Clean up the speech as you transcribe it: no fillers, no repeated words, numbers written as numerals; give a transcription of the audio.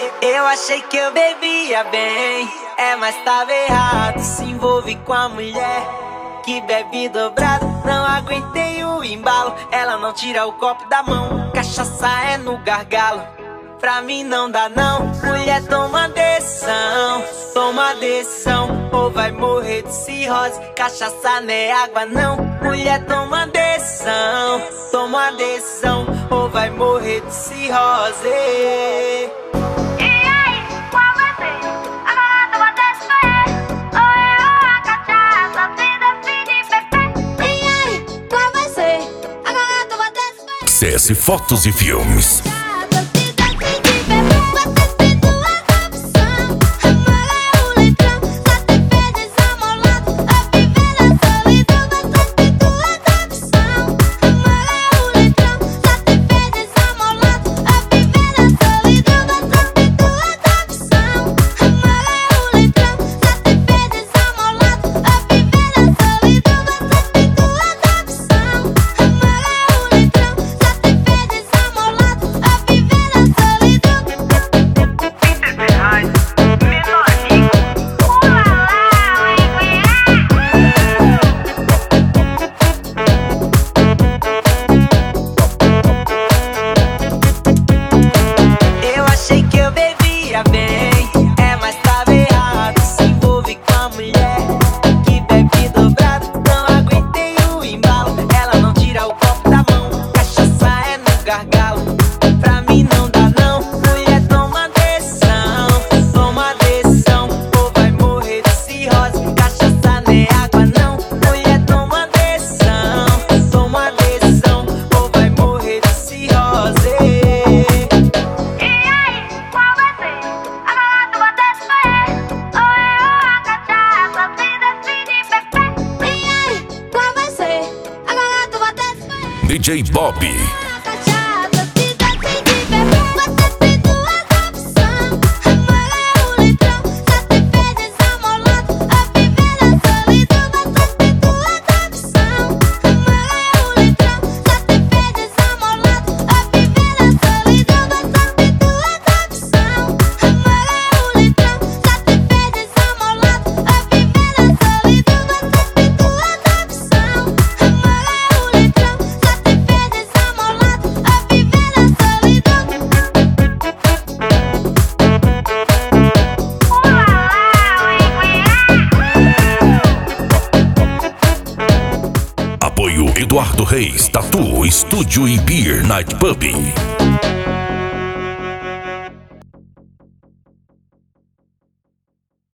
Eu achei que eu bebia bem, mas tava errado. Se envolve com a mulher que bebe dobrado. Não aguentei o embalo, ela não tira o copo da mão. Cachaça é no gargalo, pra mim não dá não. Mulher, toma decisão, ou vai morrer de cirrose. Cachaça não é água não. Mulher, toma decisão, ou vai morrer de cirrose. CS Fotos e Filmes. DJ Bobby. Eduardo Reis, Tatu, Estúdio e Beer Night Pub.